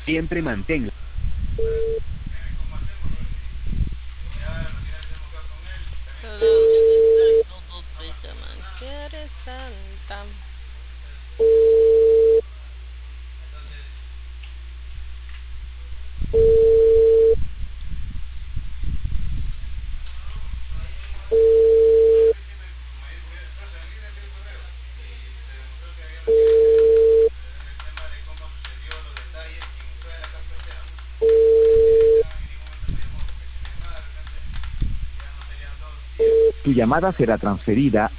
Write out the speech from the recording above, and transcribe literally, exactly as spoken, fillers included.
Siempre mantenga. Todo te llaman que eres santa. Tu llamada será transferida